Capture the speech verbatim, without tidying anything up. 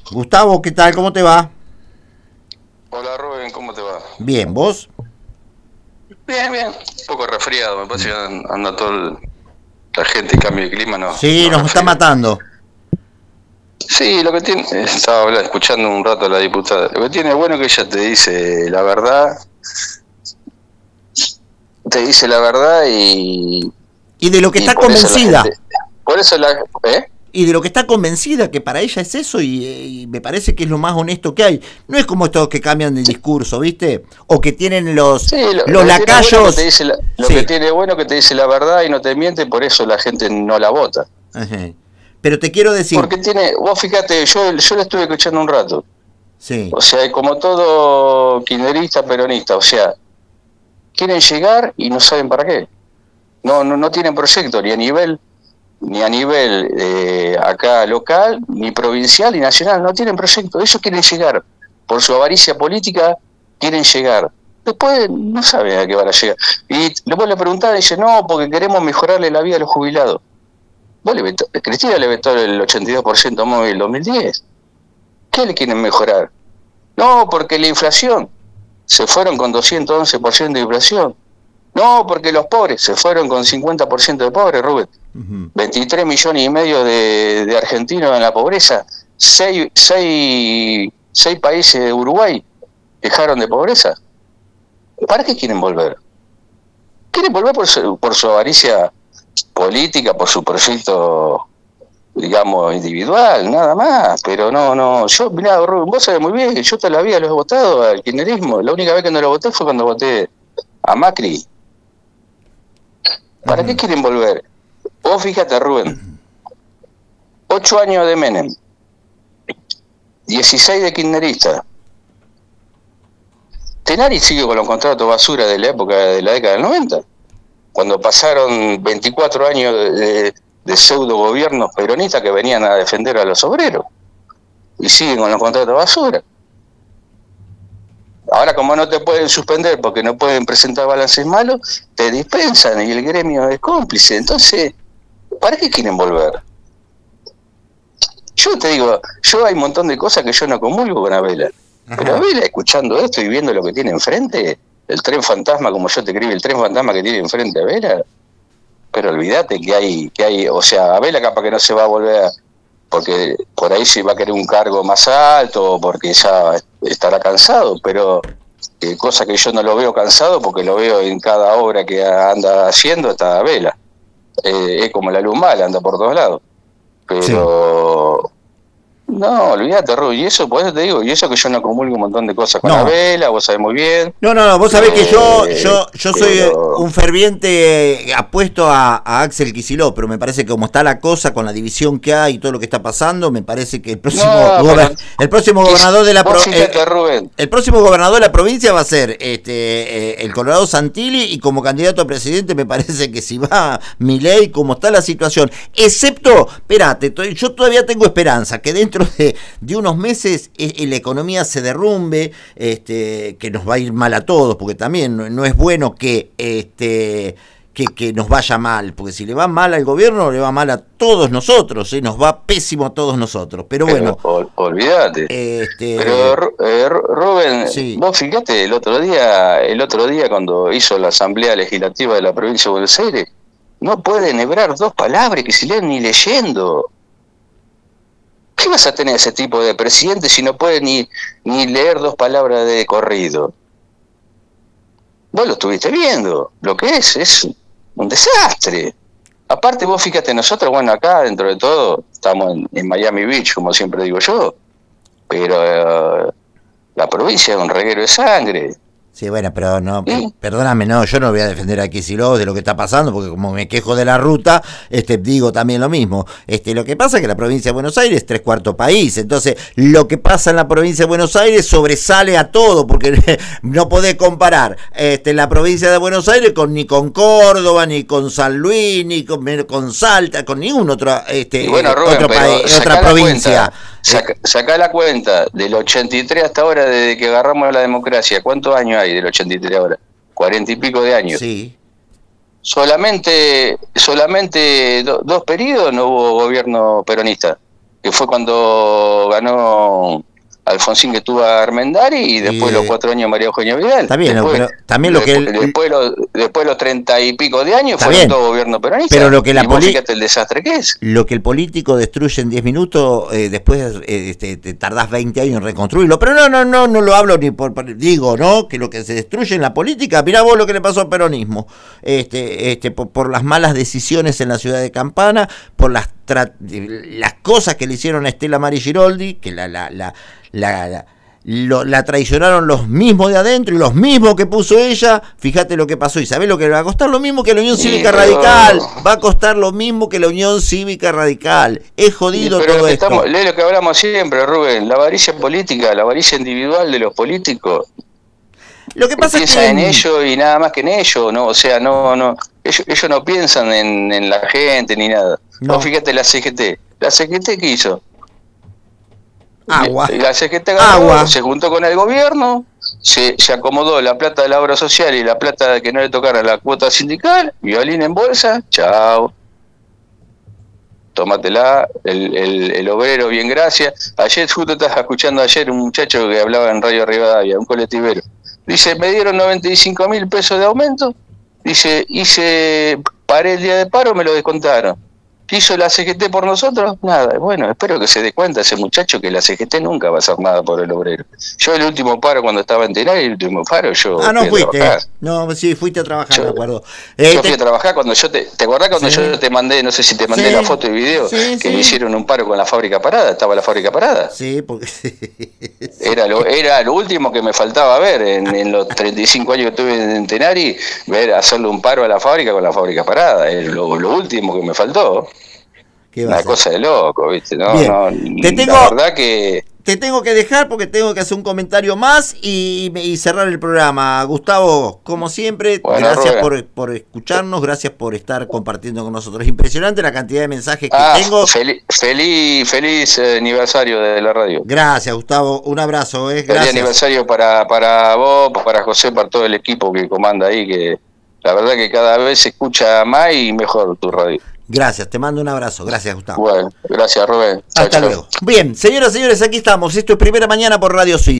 Gustavo, ¿qué tal? ¿Cómo te va? Hola Rubén, ¿cómo te va? Bien, ¿vos? Bien, bien. Un poco resfriado, me parece que anda toda la gente y cambio de clima, no, Sí, no nos está resfría. matando. Sí, lo que tiene, estaba hablando, escuchando un rato a la diputada, lo que tiene bueno que ella te dice la verdad, te dice la verdad y, Y de lo que y está por eso la gente, convencida. por eso la, ¿eh? Y de lo que está convencida, que para ella es eso, y, y me parece que es lo más honesto que hay. No es como estos que cambian de Sí, discurso, ¿viste? O que tienen los, sí, lo, los lo que tiene bueno que te lacayos. dice la, lo que Sí. tiene bueno que te dice la verdad y no te miente, por eso la gente no la vota. Ajá. Pero te quiero decir, Porque tiene, vos fíjate, yo, yo la estuve escuchando un rato. sí, O sea, como todo kirchnerista, peronista, o sea, quieren llegar y no saben para qué. No, no, no tienen proyecto ni a nivel, ni a nivel eh, acá local, ni provincial, ni nacional. No tienen proyecto. Ellos quieren llegar. Por su avaricia política, quieren llegar. Después no saben a qué van a llegar. Y después le preguntaba y dice, no, porque queremos mejorarle la vida a los jubilados. Vos le vetó, Cristina le vetó el ochenta y dos por ciento móvil en dos mil diez. ¿Qué le quieren mejorar? No, porque la inflación. Se fueron con doscientos once por ciento de inflación. No, porque los pobres se fueron con cincuenta por ciento de pobres, Rubén. ujú, veintitrés millones y medio de, de argentinos en la pobreza. Seis, seis, seis países de Uruguay dejaron de pobreza. ¿Para qué quieren volver? Quieren volver por su, por su avaricia política, por su proyecto, digamos, individual, nada más. Pero no, no, yo, mirá, Rubén, vos sabés muy bien que yo toda la vida lo he votado al kirchnerismo. La única vez que no lo voté fue cuando voté a Macri. ¿Para qué ujú. quieren volver? Vos fíjate, Rubén, ocho años de Menem, dieciséis de kirchnerista. Tenari sigue con los contratos basura de la época de la década del noventa, cuando pasaron veinticuatro años de, de, de pseudo gobiernos peronistas que venían a defender a los obreros. Y siguen con los contratos basura. Ahora, como no te pueden suspender porque no pueden presentar balances malos, te dispensan y el gremio es cómplice. Entonces, ¿para qué quieren volver? Yo te digo, yo hay un montón de cosas que yo no comulgo con Abela. Pero Ajá. Abela, escuchando esto y viendo lo que tiene enfrente, el tren fantasma, como yo te escribí, el tren fantasma que tiene enfrente Abela, pero olvídate que hay, que hay, o sea, Abela capaz que no se va a volver a, porque por ahí se va a querer un cargo más alto, porque ya estará cansado, pero eh, cosa que yo no lo veo cansado porque lo veo en cada obra que anda haciendo, está Abela. Eh, es como la luz mala, anda por todos lados. Sí. Pero no, olvídate, Rubio, y eso, por eso te digo, y eso que yo no comulgo un montón de cosas con la No, vela, vos sabés muy bien, No, no, no, vos sabés que yo, eh, yo, yo soy pero un ferviente apuesto a, a Axel Kicillof, pero me parece que como está la cosa con la división que hay y todo lo que está pasando, me parece que el próximo no, pero gober- el próximo quis- gobernador de la pro- vos eh, fíjate, Rubén, el próximo gobernador de la provincia va a ser este eh, el Colorado Santilli, y como candidato a presidente me parece que si va Milei, como está la situación, excepto, espérate, to- yo todavía tengo esperanza que dentro de, de unos meses eh, la economía se derrumbe, este que nos va a ir mal a todos, porque también no, no es bueno que este que, que nos vaya mal, porque si le va mal al gobierno, le va mal a todos nosotros, ¿eh? Nos va pésimo a todos nosotros. Pero pero bueno, ol- olvídate. este Pero Ru- eh, Ru- Rubén, sí. vos fíjate el otro día, el otro día cuando hizo la Asamblea Legislativa de la Provincia de Buenos Aires, no pueden hebrar dos palabras que se leen ni leyendo. ¿Qué vas a tener ese tipo de presidente si no puede ni, ni leer dos palabras de corrido? Vos lo estuviste viendo, lo que es, es un desastre. Aparte vos fíjate, nosotros, bueno, acá dentro de todo, estamos en, en Miami Beach, como siempre digo yo, pero eh, la provincia es un reguero de sangre. Sí, bueno, pero no, ¿Sí? perdóname, no, yo no voy a defender a Kicillof de lo que está pasando, porque como me quejo de la ruta, este, digo también lo mismo. Este, lo que pasa es que la provincia de Buenos Aires es tres cuartos país, entonces lo que pasa en la provincia de Buenos Aires sobresale a todo, porque no podés comparar este, la provincia de Buenos Aires con ni con Córdoba, ni con San Luis, ni con, con Salta, con ningún otro, este, Y bueno, eh, Rubén, otro pero país, otra sacá la provincia. cuenta, saca, sacá la cuenta, del ochenta y tres hasta ahora, desde que agarramos la democracia, ¿cuántos años hay del ochenta y tres ahora? Cuarenta y pico de años. Sí. Solamente, solamente do, dos periodos no hubo gobierno peronista que fue cuando ganó Alfonsín, que tuvo a Armendari, y después y, los cuatro años María Eugenia Vidal. Está bien, después, pero también lo después, que él, después, los, después los treinta y pico de años está fueron bien, todo gobierno peronista. Pero lo que la y vos poli- fíjate el desastre que es. Lo que el político destruye en diez minutos, eh, después eh, este, te tardás veinte años en reconstruirlo. Pero no, no, no, no lo hablo ni por, por digo, ¿no? Que lo que se destruye en la política, mirá vos lo que le pasó al peronismo, este, este, por, por las malas decisiones en la ciudad de Campana, por las tra- las cosas que le hicieron a Estela Mari Giroldi, que la, la, la, la, la Lo, la traicionaron los mismos de adentro y los mismos que puso ella. Fíjate lo que pasó. ¿Y sabés lo que le va a costar? Lo mismo que la Unión Cívica sí, pero... Radical. Va a costar lo mismo que la Unión Cívica Radical. Es jodido pero todo lo que esto. Estamos, lee lo que hablamos siempre, Rubén. La avaricia política, la avaricia individual de los políticos. Lo que pasa Piensan es que en ellos y nada más que en ellos, ¿no? O sea, no, no, ellos, ellos no piensan en, en la gente ni nada. No. No, fíjate la C G T. ¿La C G T qué hizo? Agua. La C G T agarró, Agua. se juntó con el gobierno, se, se acomodó la plata de la obra social y la plata de que no le tocara la cuota sindical, violín en bolsa, chao. Tómatela, el, el, el obrero, bien, gracias. Ayer, justo estaba escuchando ayer un muchacho que hablaba en Radio Rivadavia, un colectivero. Dice, me dieron noventa y cinco mil pesos de aumento. Dice, hice, paré el día de paro, me lo descontaron. ¿Qué hizo la C G T por nosotros? Nada. Bueno, espero que se dé cuenta ese muchacho que la C G T nunca va a hacer nada por el obrero. Yo el último paro cuando estaba en Tenaria, el último paro, yo Ah, no fui a fuiste. trabajar. No, sí, fuiste a trabajar, Yo- me acuerdo. Eh, Yo fui te- a trabajar cuando yo te... ¿Te acordás cuando Sí. yo te mandé, no sé si te mandé Sí. la foto y video, Sí, que sí. me hicieron un paro con la fábrica parada? Estaba la fábrica parada. Sí, porque... Era lo, era lo último que me faltaba ver en, en los treinta y cinco años que estuve en Tenari, ver hacerle un paro a la fábrica con la fábrica parada. Es lo, lo último que me faltó. ¿Qué va a Una hacer? cosa de loco, ¿viste? No, Bien. no, Te tengo- la verdad que... Te tengo que dejar porque tengo que hacer un comentario más y, y cerrar el programa. Gustavo, como siempre, Bueno, gracias Rubén. por, por escucharnos, gracias por estar compartiendo con nosotros. Impresionante la cantidad de mensajes que Ah, tengo. feliz, feliz, feliz eh, aniversario de la radio. Gracias, Gustavo. Un abrazo, eh. Feliz Gracias. aniversario para, para vos, para José, para todo el equipo que comanda ahí, que la verdad que cada vez se escucha más y mejor tu radio. Gracias, te mando un abrazo. Gracias, Gustavo. Bueno, gracias, Rubén. Chau, Hasta chau. luego. Bien, señoras y señores, aquí estamos. Esto es Primera Mañana por Radio Suiza.